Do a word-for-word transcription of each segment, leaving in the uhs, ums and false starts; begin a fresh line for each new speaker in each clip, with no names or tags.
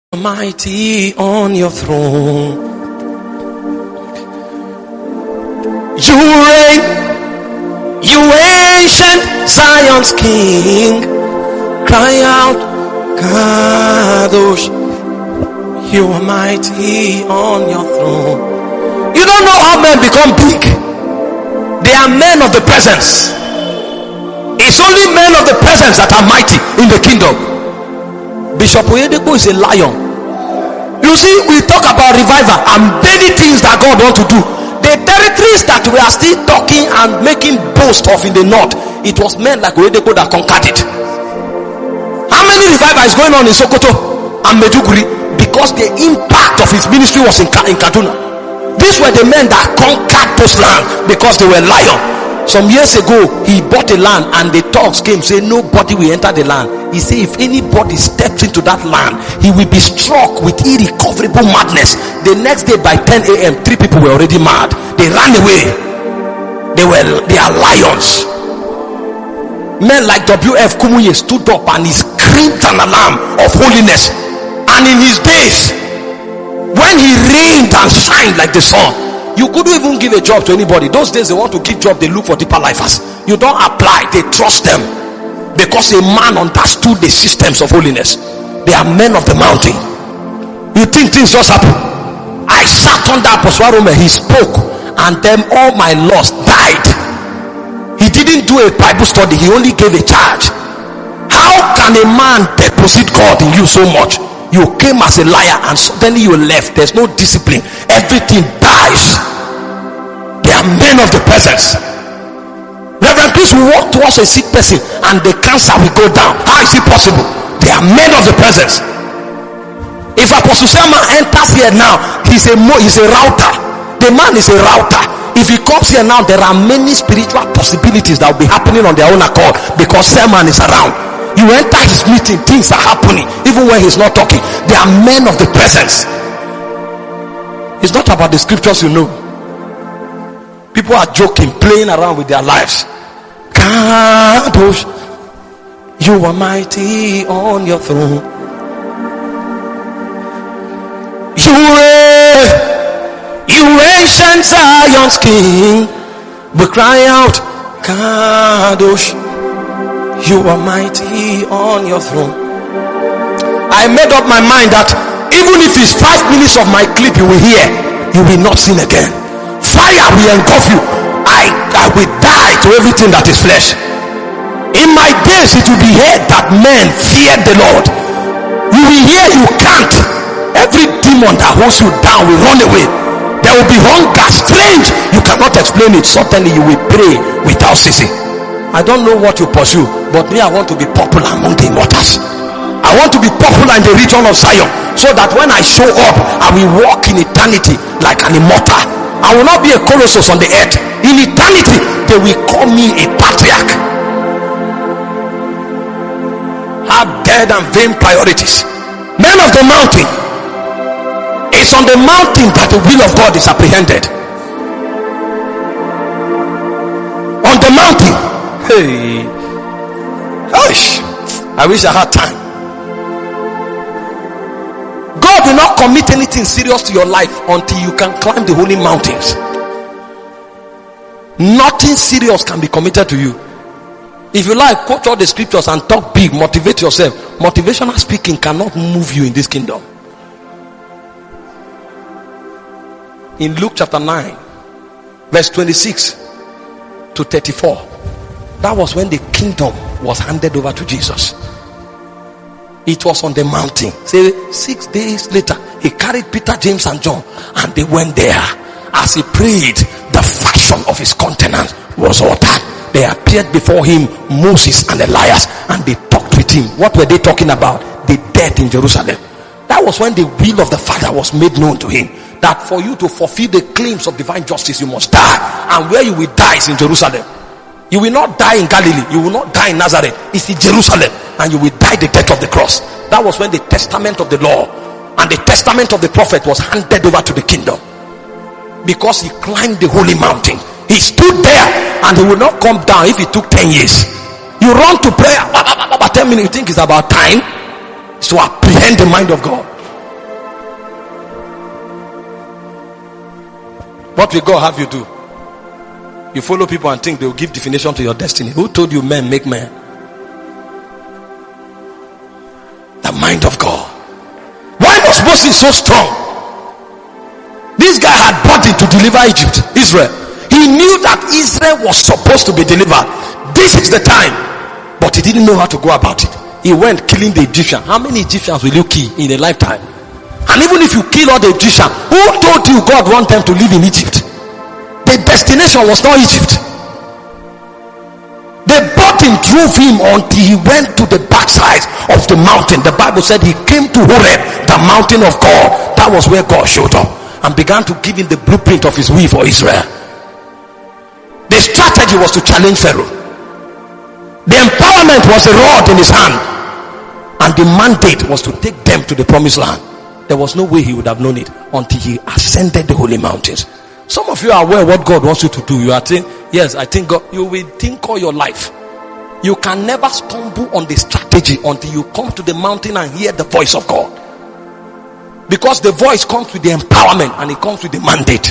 Mighty on your throne, you reign, you ancient Zion's King. Cry out, Kadosh, you are mighty on your throne. You don't know how men become big. They are men of the presence. It's only men of the presence that are mighty in the kingdom. Bishop Oyedepo is a lion. You see, we talk about revival and many things that God wants to do. The territories that we are still talking and making boast of in the north, it was men like Oyedepo that conquered it. How many revival is going on in Sokoto and Meduguri? Because the impact of his ministry was in, in Kaduna. These were the men that conquered those lands because they were lions. Some years ago, he bought a land and the talks came, say nobody will enter the land. He said if anybody steps into that land, he will be struck with irrecoverable madness. The next day by ten a.m., three people were already mad. They ran away. They were, they are lions. Men like W F Kumuyi stood up and he screamed an alarm of holiness. And in his days, when he reigned and shined like the sun, you couldn't even give a job to anybody. Those days they want to give job, they look for deeper lifers. You don't apply, they trust them. Because a man understood the systems of holiness. They are men of the mountain. You think things just happen? I sat under Apostle Rome, he spoke, and then all my loss died. He didn't do a Bible study, he only gave a charge. How can a man deposit God in you so much? You came as a liar and suddenly you left. There's no discipline. Everything dies. They are men of the presence. Reverend Chris will walk towards a sick person and the cancer will go down. How is it possible? They are men of the presence. If Apostle Selma enters here now, he's a he's a router. The man is a router. If he comes here now, there are many spiritual possibilities that will be happening on their own accord because Selman is around. You enter his meeting, things are happening even when he's not talking. They are men of the presence. It's not about the scriptures, you know. People are joking, playing around with their lives. Kadosh, you are mighty on your throne. You reign, you ancient Zion's King. We cry out, Kadosh, you are mighty on your throne. I made up my mind that even if it's five minutes of my clip you will hear, you will not sin again. Fire will engulf you. I, I will die to everything that is flesh. In my days it will be heard that men feared the Lord. You will hear you can't. Every demon that holds you down will run away. There will be hunger, strange. You cannot explain it. Suddenly you will pray without ceasing. I don't know what you pursue, but me, I want to be popular among the immortals. I want to be popular in the region of Zion, so that when I show up, I will walk in eternity like an immortal. I will not be a colossus on the earth. In eternity, they will call me a patriarch. Have dead and vain priorities. Men of the mountain. It's on the mountain that the will of God is apprehended. On the mountain. Hey, gosh, I wish I had time. God will not commit anything serious to your life until you can climb the holy mountains. Nothing serious can be committed to you. If you like, quote all the scriptures and talk big, motivate yourself. Motivational speaking cannot move you in this kingdom. In Luke chapter nine, verse twenty-six to thirty-four. That was when the kingdom was handed over to Jesus. It was on the mountain. Say, six days later, he carried Peter, James, and John, and they went there. As he prayed, the fashion of his countenance was altered. They appeared before him, Moses and Elias, and they talked with him. What were they talking about? The death in Jerusalem. That was when the will of the Father was made known to him. That for you to fulfill the claims of divine justice, you must die. And where you will die is in Jerusalem. You will not die in Galilee. You will not die in Nazareth. It's in Jerusalem. And you will die the death of the cross. That was when the testament of the law and the testament of the prophet was handed over to the kingdom. Because he climbed the holy mountain. He stood there and he will not come down if it took ten years. You run to prayer. About ten minutes, you think it's about time. It's to apprehend the mind of God. What will God have you do? You follow people and think they will give definition to your destiny. Who told you men make men? The mind of God. Why was Moses so strong? This guy had body to deliver Egypt, Israel. He knew that Israel was supposed to be delivered. This is the time. But he didn't know how to go about it. He went killing the Egyptian. How many Egyptians will you kill in a lifetime? And even if you kill all the Egyptians, who told you God want them to live in Egypt? The destination was not Egypt. They brought him, drove him until he went to the backside of the mountain. The Bible said he came to Horeb, the mountain of God. That was where God showed up and began to give him the blueprint of his will for Israel. The strategy was to challenge Pharaoh. The empowerment was a rod in his hand, and the mandate was to take them to the promised land. There was no way he would have known it until he ascended the holy mountains. Some of you are aware what God wants you to do. You are saying, yes, I think God. You will think all your life. You can never stumble on the strategy until you come to the mountain and hear the voice of God. Because the voice comes with the empowerment and it comes with the mandate.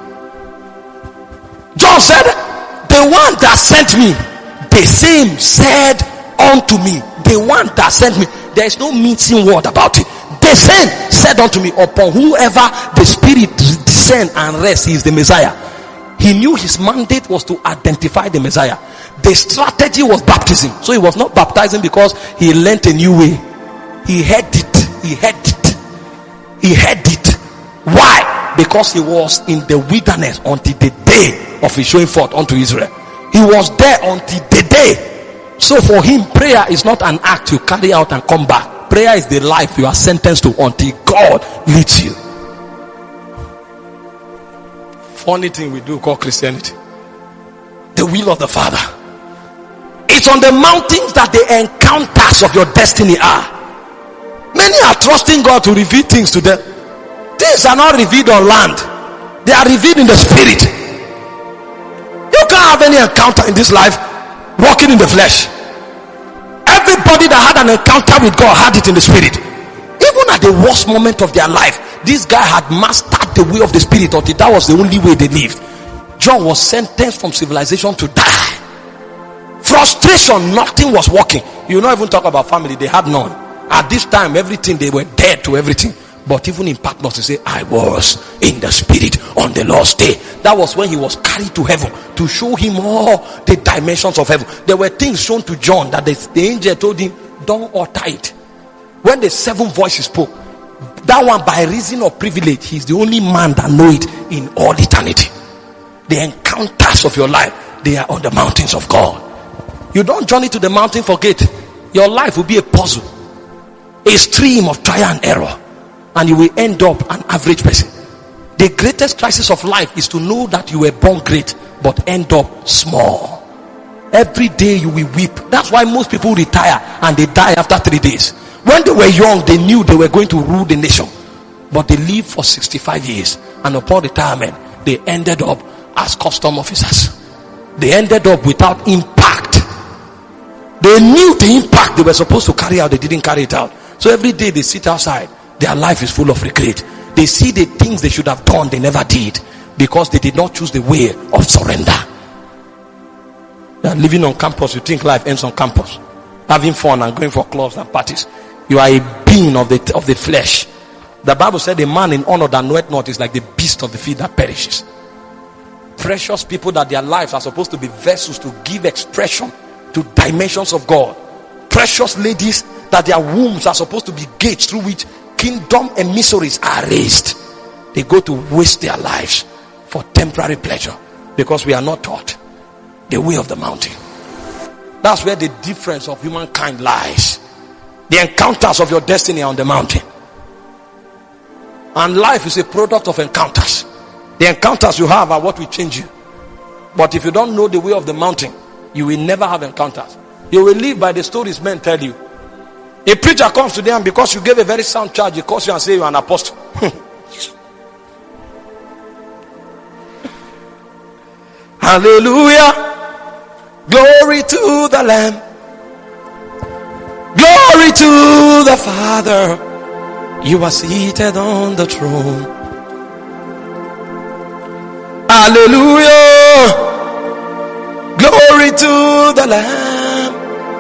John said, the one that sent me, the same said unto me. The one that sent me. There is no mincing word about it. The same said unto me, upon whoever the Spirit descend and rest, he is the Messiah. He knew his mandate was to identify the Messiah. The strategy was baptism. So he was not baptizing because he learnt a new way. He had it. He had it. He had it. Why? Because he was in the wilderness until the day of his showing forth unto Israel. He was there until the day. So for him, prayer is not an act you carry out and come back. Prayer is the life you are sentenced to until God leads you. Funny thing we do call Christianity. The will of the Father. It's on the mountains that the encounters of your destiny are. Many are trusting God to reveal things to them. Things are not revealed on land. They are revealed in the spirit. You can't have any encounter in this life walking in the flesh. Everybody that had an encounter with God had it in the spirit. Even at the worst moment of their life, this guy had mastered the way of the spirit until that was the only way they lived. John was sentenced from civilization to die. Frustration, nothing was working. You don't even talk about family, they had none. At this time, everything, they were dead to everything. But even in Patmos, he said, I was in the spirit on the Lord's day. That was when he was carried to heaven to show him all the dimensions of heaven. There were things shown to John that the, the angel told him, don't utter it. When the seven voices spoke, that one, by reason of privilege, he's the only man that know it in all eternity. The encounters of your life, they are on the mountains of God. You don't journey to the mountain for gate. Your life will be a puzzle, a stream of trial and error, and you will end up an average person. The greatest crisis of life is to know that you were born great but end up small. Every day you will weep. That's why most people retire and they die after three days. When they were young, they knew they were going to rule the nation, but they lived for sixty-five years, and upon retirement they ended up as custom officers. They ended up without impact. They knew the impact they were supposed to carry out, they didn't carry it out. So every day they sit outside, their life is full of regret. They see the things they should have done, they never did, because they did not choose the way of surrender. They are living on campus. You think life ends on campus, having fun and going for clubs and parties. You are a being of the of the flesh. The Bible said a man in honor that knoweth not is like the beast of the field that perishes. Precious people that their lives are supposed to be vessels to give expression to dimensions of God. Precious ladies that their wombs are supposed to be gates through which kingdom emissaries are raised. They go to waste their lives for temporary pleasure because we are not taught the way of the mountain. That's where the difference of humankind lies. The encounters of your destiny are on the mountain. And life is a product of encounters. The encounters you have are what will change you. But if you don't know the way of the mountain, you will never have encounters. You will live by the stories men tell you. A preacher comes to them because you gave a very sound charge, he calls you and says you are an apostle. Hallelujah. Glory to the Lamb. Glory to the Father. You are seated on the throne. Hallelujah. Glory to the Lamb.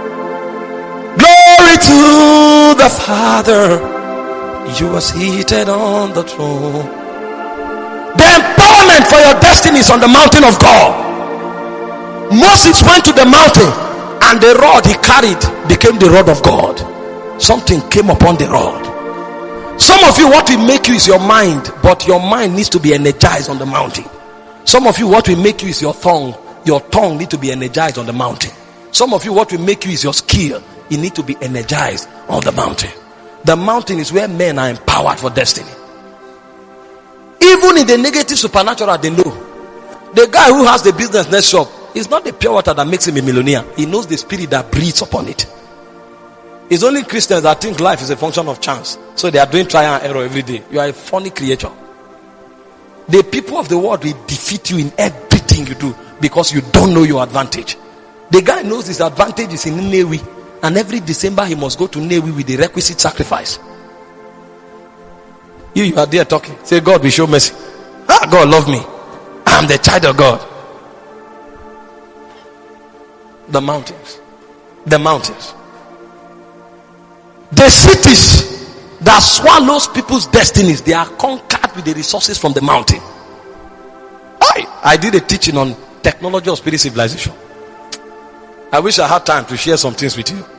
Glory to the Father. You are seated on the throne. The empowerment for your destiny is on the mountain of God. Moses went to the mountain, and the rod he carried became the rod of God. Something came upon the rod. Some of you, what will make you is your mind, but your mind needs to be energized on the mountain. Some of you, what will make you is your tongue. Your tongue needs to be energized on the mountain. Some of you, what will make you is your skill. You need to be energized on the mountain. The mountain is where men are empowered for destiny. Even in the negative supernatural, they know. The guy who has the business next shop, it's not the pure water that makes him a millionaire. He knows the spirit that breathes upon it. It's only Christians that think life is a function of chance. So they are doing trial and error every day. You are a funny creature. The people of the world will defeat you in everything you do because you don't know your advantage. The guy knows his advantage is in Newi, and every December he must go to Newi with the requisite sacrifice. You, you are there talking. Say, God will show mercy. Ah, God love me. I'm the child of God. The mountains. The mountains. The cities that swallows people's destinies, they are conquered with the resources from the mountain. I, I did a teaching on technology of spirit civilization. I wish I had time to share some things with you.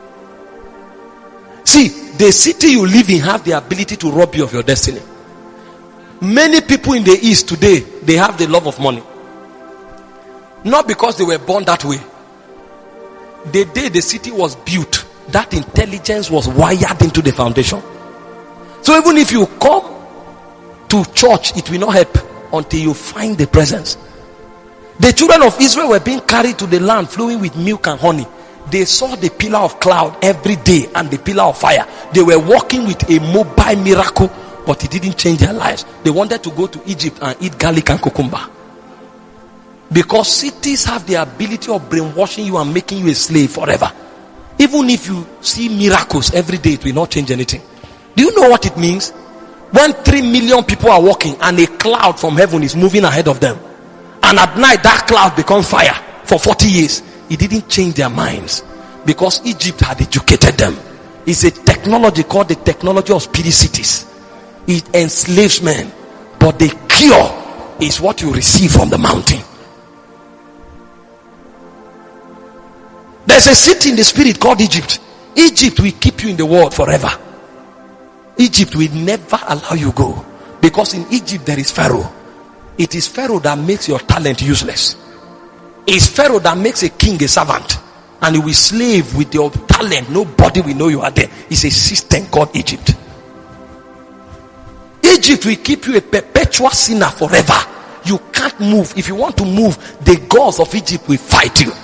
See, the city you live in have the ability to rob you of your destiny. Many people in the East today, they have the love of money. Not because they were born that way. The day the city was built, that intelligence was wired into the foundation. So even if you come to church, it will not help until you find the presence. The children of Israel were being carried to the land flowing with milk and honey. They saw the pillar of cloud every day and the pillar of fire. They were walking with a mobile miracle, but it didn't change their lives. They wanted to go to Egypt and eat garlic and cucumber. Because cities have the ability of brainwashing you and making you a slave forever. Even if you see miracles every day, it will not change anything. Do you know what it means? When three million people are walking and a cloud from heaven is moving ahead of them, and at night that cloud becomes fire for forty years, it didn't change their minds because Egypt had educated them. It's a technology called the technology of spirit cities. It enslaves men, but the cure is what you receive from the mountain. There's a city in the spirit called Egypt. Egypt will keep you in the world forever. Egypt will never allow you go, because in Egypt there is Pharaoh. It is Pharaoh that makes your talent useless. It's Pharaoh that makes a king a servant, and you will slave with your talent. Nobody will know you are there. It's a system called Egypt. Egypt will keep you a perpetual sinner forever. You can't move. If you want to move, the gods of Egypt will fight you.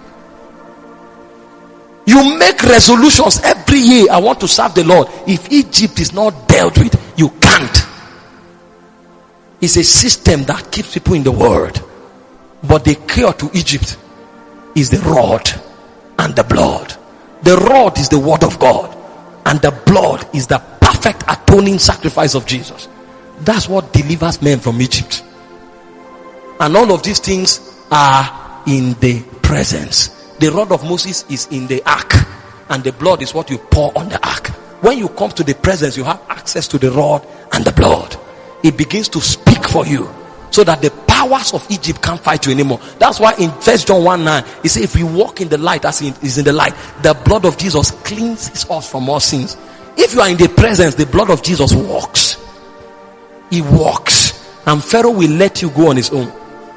You make resolutions every year. I want to serve the Lord. If Egypt is not dealt with, you can't. It's a system that keeps people in the world. But the cure to Egypt is the rod and the blood. The rod is the word of God, and the blood is the perfect atoning sacrifice of Jesus. That's what delivers men from Egypt. And all of these things are in the presence. The rod of Moses is in the ark, and the blood is what you pour on the ark. When you come to the presence, you have access to the rod and the blood. It begins to speak for you, so that the powers of Egypt can't fight you anymore. That's why in First John one nine, he says, if we walk in the light as he is in the light, the blood of Jesus cleanses us from all sins. If you are in the presence, the blood of Jesus walks. He walks, and Pharaoh will let you go on his own.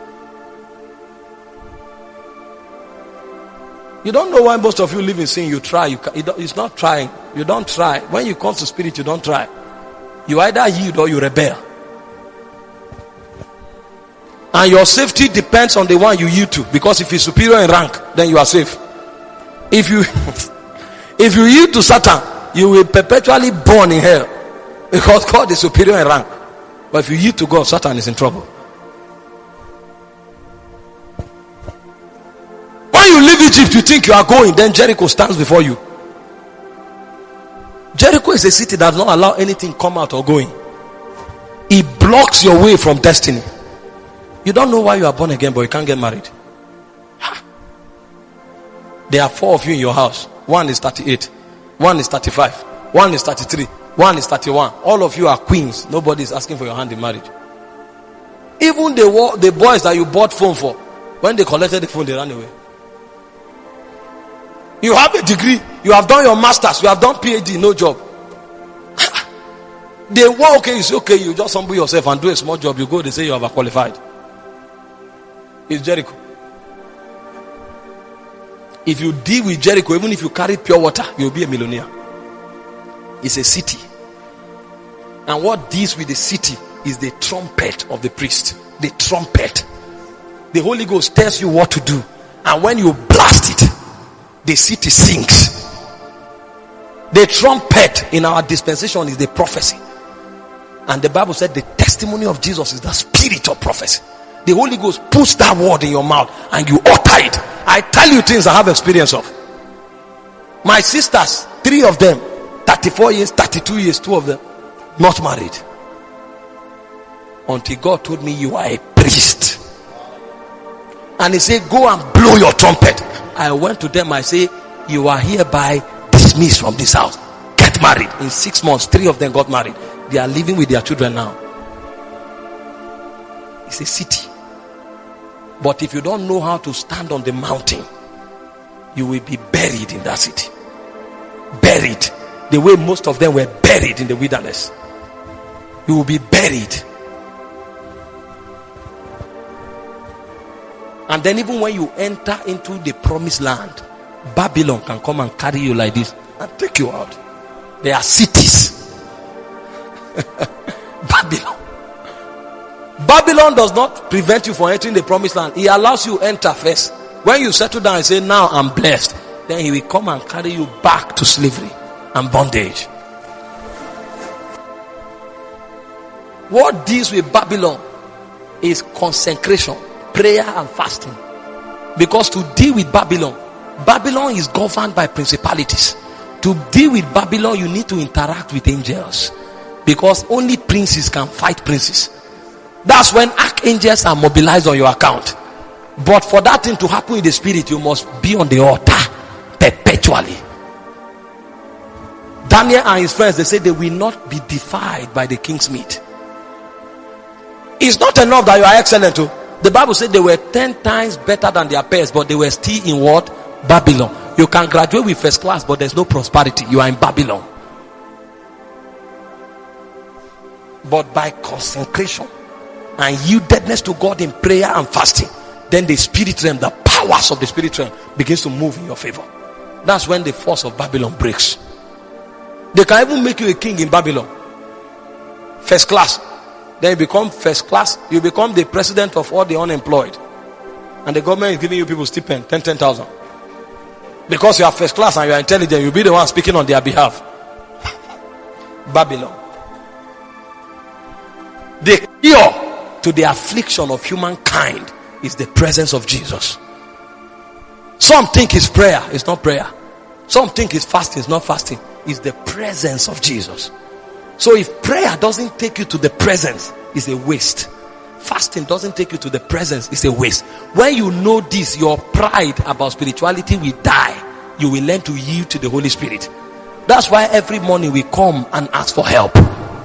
You don't know why most of you live in sin. You try. You can, it's not trying. You don't try. When you come to spirit, you don't try. You either yield or you rebel. And your safety depends on the one you yield to. Because if he's superior in rank, then you are safe. If you if you yield to Satan, you will perpetually burn in hell, because God is superior in rank. But if you yield to God, Satan is in trouble. When you leave Egypt, you think you are going, then Jericho stands before you. Jericho is a city that does not allow anything come out or going. It blocks your way from destiny. You don't know why you are born again, but you can't get married. There are four of you in your house. One is thirty-eight. One is thirty-five. One is thirty-three. One is thirty-one. All of you are queens. Nobody is asking for your hand in marriage. Even the, the boys that you bought phone for, when they collected the phone, they ran away. You have a degree. You have done your masters. You have done P H D. No job. They want, okay, it's okay. You just humble yourself and do a small job. You go, they say you have qualified. It's Jericho. If you deal with Jericho, even if you carry pure water, you'll be a millionaire. It's a city. And what deals with the city is the trumpet of the priest. The trumpet. The Holy Ghost tells you what to do. And when you blast it, the city sinks. The trumpet in our dispensation is the prophecy. And the Bible said the testimony of Jesus is the spirit of prophecy. The Holy Ghost puts that word in your mouth and you utter it. I tell you things I have experience of. My sisters, three of them, thirty-four years, thirty-two years, two of them, not married. Until God told me, you are a priest. And he said, go and blow your trumpet. I went to them, I say, you are hereby dismissed from this house. Get married. In six months, three of them got married. They are living with their children now. It's a city. But if you don't know how to stand on the mountain, you will be buried in that city. Buried. The way most of them were buried in the wilderness. You will be buried. And then even when you enter into the promised land, Babylon can come and carry you like this and take you out. There are cities. Babylon. Babylon does not prevent you from entering the promised land. He allows you enter first. When you settle down and say, now I'm blessed, then he will come and carry you back to slavery and bondage. What deals with Babylon is consecration, prayer and fasting. Because to deal with Babylon, Babylon is governed by principalities. To deal with Babylon, you need to interact with angels. Because only princes can fight princes. That's when archangels are mobilized on your account. But for that thing to happen in the spirit, you must be on the altar perpetually. Daniel and his friends, they say they will not be defied by the king's meat. It's not enough that you are excellent too. The Bible said they were ten times better than their peers, but they were still in what? Babylon. You can graduate with first class, but there's no prosperity. You are in Babylon. But by consecration and yieldedness to God in prayer and fasting, then the spirit realm, the powers of the spirit realm begins to move in your favor. That's when the force of Babylon breaks. They can even make you a king in Babylon. First class. Then you become first class. You become the president of all the unemployed. And the government is giving you people stipend, ten, ten thousand. Because you are first class and you are intelligent, you'll be the one speaking on their behalf. Babylon. The cure to the affliction of humankind is the presence of Jesus. Some think it's prayer, it's not prayer. Some think it's fasting, it's not fasting. It's the presence of Jesus. So if prayer doesn't take you to the presence, it's a waste. Fasting doesn't take you to the presence, it's a waste. When you know this, your pride about spirituality will die. You will learn to yield to the Holy Spirit. That's why every morning we come and ask for help.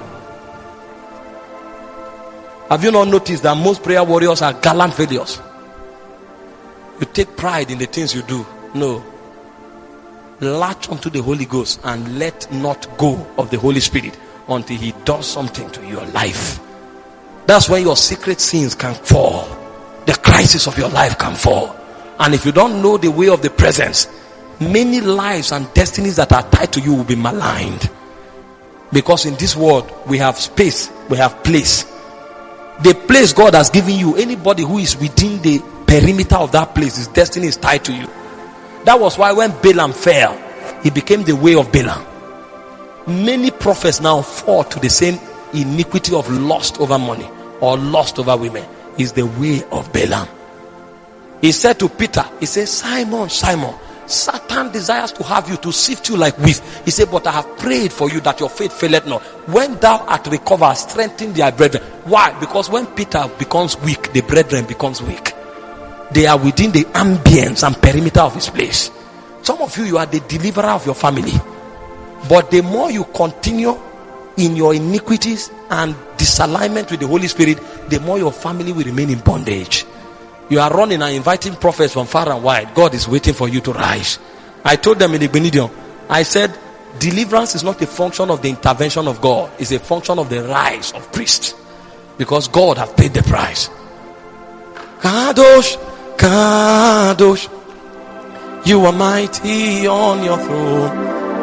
Have you not noticed that most prayer warriors are gallant failures? You take pride in the things you do. No. Latch onto the Holy Ghost and let not go of the Holy Spirit until he does something to your life. That's when your secret sins can fall. The crisis of your life can fall. And if you don't know the way of the presence, many lives and destinies that are tied to you will be maligned. Because in this world, we have space, we have place. The place God has given you, anybody who is within the perimeter of that place, his destiny is tied to you. That was why when Balaam fell, he became the way of Balaam. Many prophets now fall to the same iniquity of lust over money or lust over women. Is the way of Balaam. He said to Peter, he said, Simon, Simon, Satan desires to have you, to sift you like wheat. He said, but I have prayed for you that your faith faileth not. When thou art recovered, strengthen thy brethren. Why? Because when Peter becomes weak, the brethren becomes weak. They are within the ambience and perimeter of his place. Some of you, you are the deliverer of your family. But the more you continue in your iniquities and disalignment with the Holy Spirit, the more your family will remain in bondage. You are running and inviting prophets from far and wide. God is waiting for you to rise. I told them in the Benediction, I said, deliverance is not a function of the intervention of God. It's a function of the rise of priests. Because God has paid the price. Kadosh, Kadosh, you are mighty on your throne.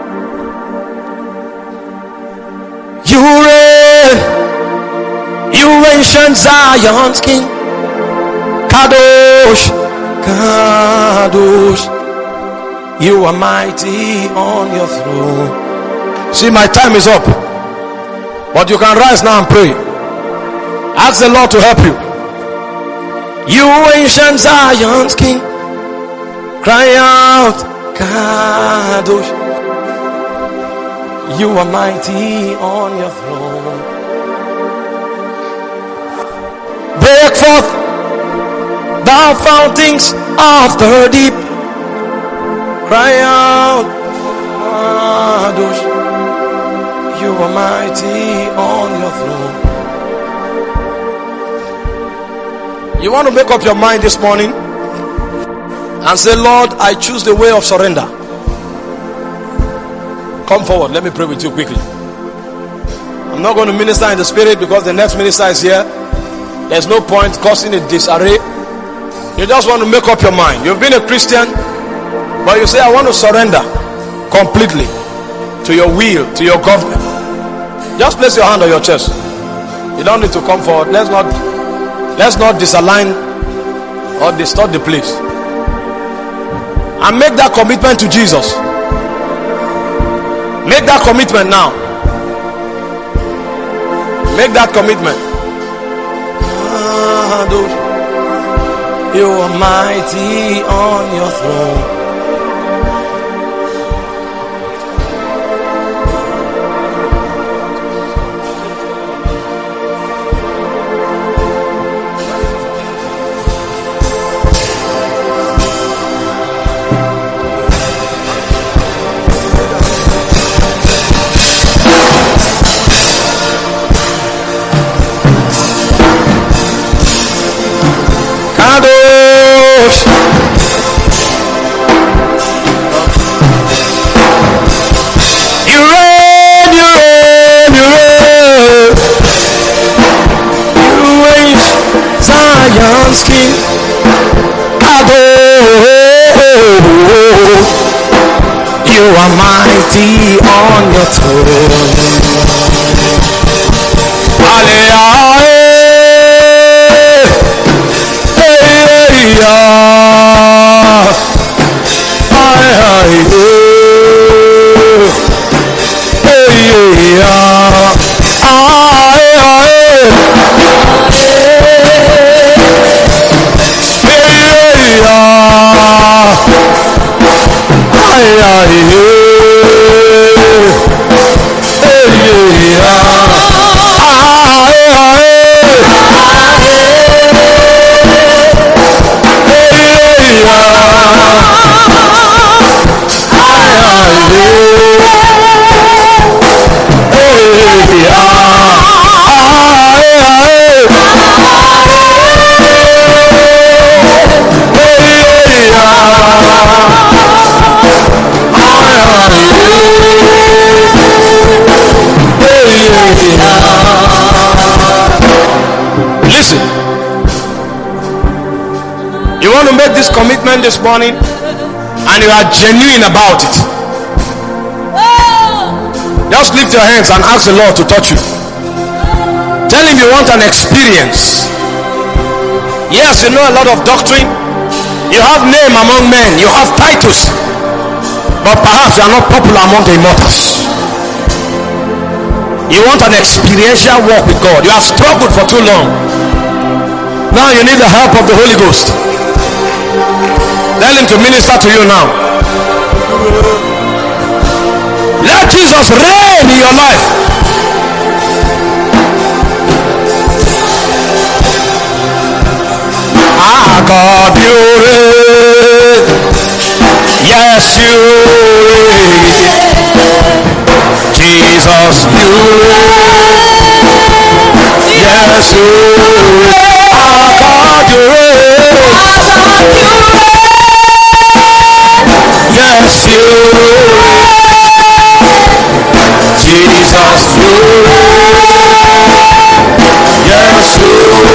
You reign, you ancient Zion's King. Kadosh, Kadosh, you are mighty on your throne. See, my time is up, but you can rise now and pray. Ask the Lord to help you. You ancient Zion's King, cry out, Kadosh, you are mighty on your throne. Break forth, thou fountains of the deep, cry out, Kadosh, you are mighty on your throne. You want to make up your mind this morning and say, Lord, I choose the way of surrender. Come forward, let me pray with you quickly. I'm not going to minister in the spirit because the next minister is here. There's no point causing a disarray. You just want to make up your mind. You've been a Christian, but you say, I want to surrender completely to your will, to your government. Just place your hand on your chest. You don't need to come forward. Let's not let's not disalign or distort the place. And make that commitment to Jesus. Make that commitment now. Make that commitment. You are mighty on your throne. Mighty on your throne. Listen, you want to make this commitment this morning and you are genuine about it. Just lift your hands and ask the Lord to touch you. Tell him you want an experience. Yes, you know a lot of doctrine, you have name among men, you have titles, but perhaps you are not popular among the immortals. You want an experiential walk with God. You have struggled for too long. Now you need the help of the Holy Ghost. Tell him to minister to you now. Let Jesus reign in your life. Ah, God, you reign. Yes, you reign. Jesus, you reign. Yes, you reign. Ah, God, you reign. Yes, you reign. Jesus, you reign. Yes, you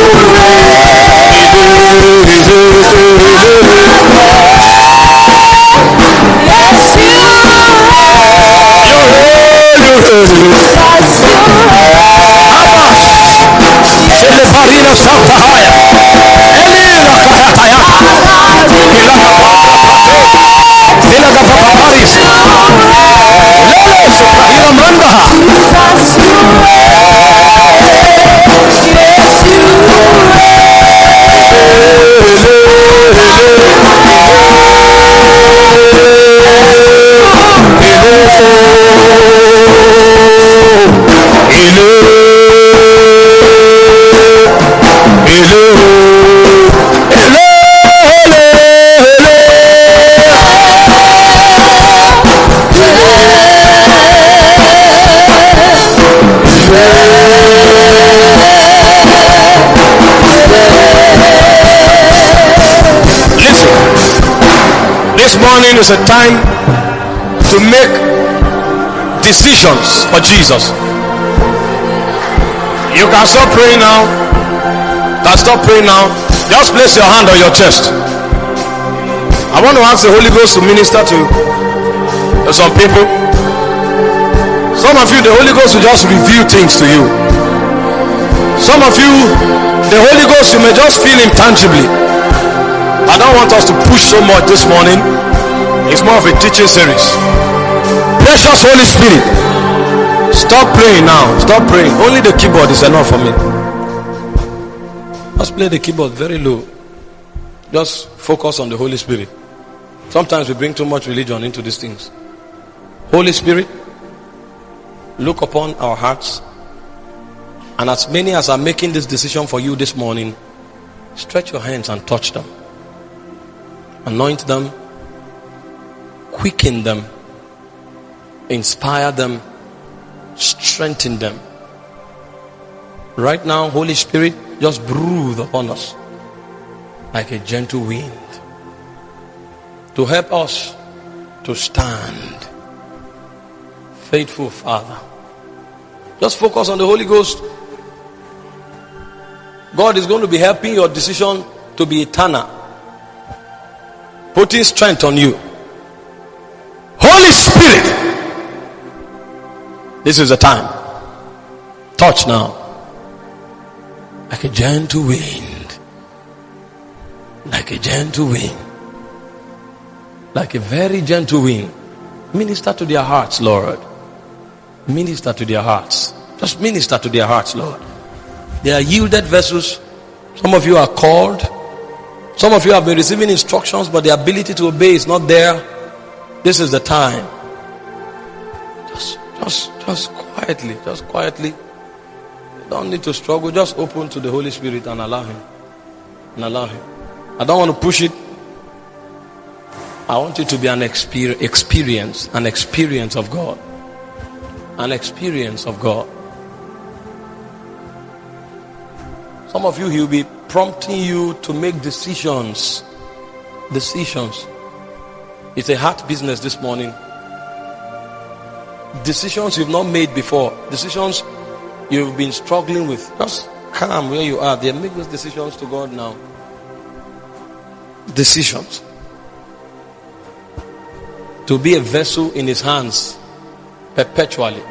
Farina Santa Haya, Elina Kahatayaka, Ilaka Paparis, Lele Soprahira Mandaha. This morning is a time to make decisions for Jesus. You can stop praying now. Can stop praying now. Just place your hand on your chest. I want to ask the Holy Ghost to minister to, to some people. Some of you, the Holy Ghost will just reveal things to you. Some of you, the Holy Ghost, you may just feel him tangibly. I don't want us to push so much this morning. It's more of a teaching series. Precious Holy Spirit, stop praying now. Stop praying. Only the keyboard is enough for me. Just play the keyboard very low. Just focus on the Holy Spirit. Sometimes we bring too much religion into these things. Holy Spirit, look upon our hearts, and as many as are making this decision for you this morning, stretch your hands and touch them. Anoint them, quicken them, inspire them, strengthen them. Right now, Holy Spirit, just breathe upon us like a gentle wind to help us to stand. Faithful Father, just focus on the Holy Ghost. God is going to be helping your decision to be eternal, putting strength on you. Holy Spirit, this is the time. Touch now. Like a gentle wind. Like a gentle wind. Like a very gentle wind. Minister to their hearts, Lord. Minister to their hearts. Just minister to their hearts, Lord. They are yielded vessels. Some of you are called. Some of you have been receiving instructions, but the ability to obey is not there. This is the time. Just, just, just quietly, just quietly. You don't need to struggle. Just open to the Holy Spirit and allow Him. And allow Him. I don't want to push it. I want it to be an exper- experience, an experience of God. An experience of God. Some of you, He will be prompting you to make decisions. Decisions. It's a heart business this morning. Decisions you've not made before. Decisions you've been struggling with. Just calm where you are. They make those decisions to God now. Decisions. To be a vessel in His hands perpetually.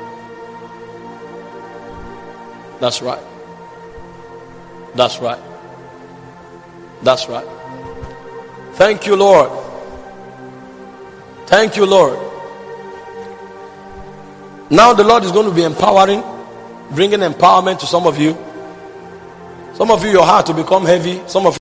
That's right. That's right. That's right. Thank you, Lord. Thank you, Lord. Now the Lord is going to be empowering, bringing empowerment to some of you. Some of you, your heart will become heavy. Some of